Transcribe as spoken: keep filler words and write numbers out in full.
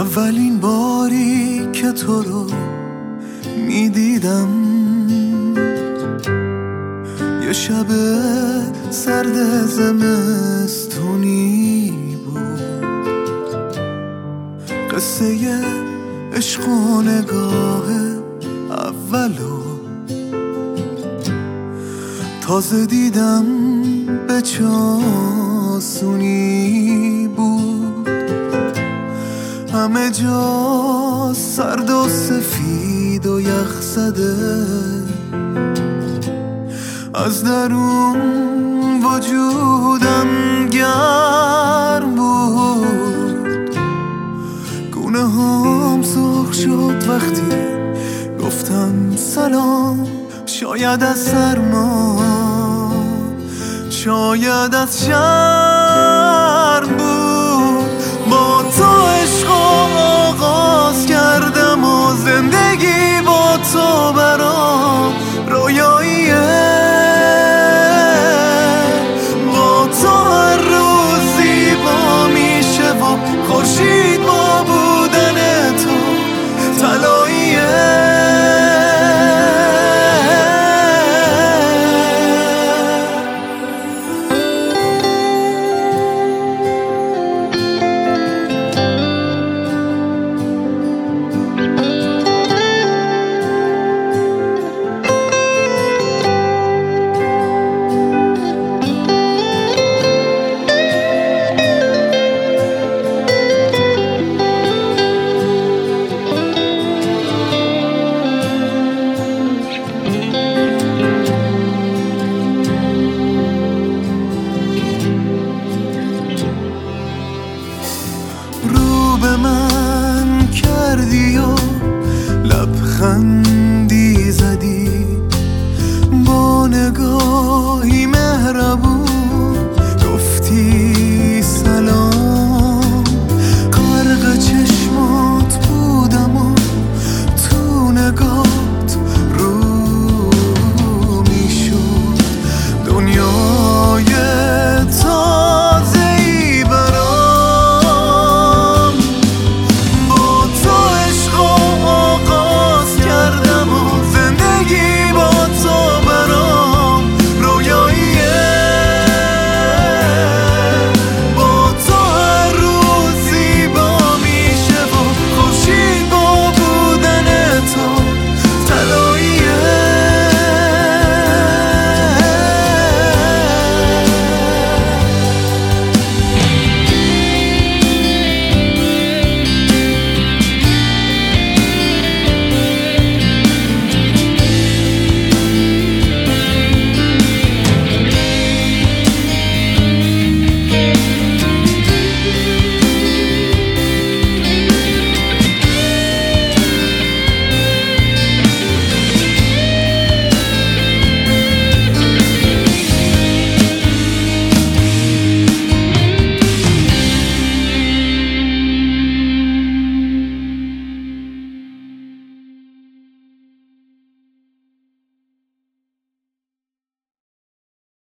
اولین باری که تو رو میدیدم یه شب سرد زمستونی بود، قصه عشق و نگاه اولو تازه دیدم به چاسونی بود. همه جا سرد و سفید و یخ زده، از درون وجودم گرم بود. گونه هام سرخ شد وقتی گفتم سلام، شاید از سرما، شاید از شرم بود. با تو عشق آغاز کردم و زندگی با تو برام رویاییه. با تو هر روز زیبا میشه و خورشید با بودن تو طلاییه. به من کردی و لبخندی زدی با نگاهی مهربون.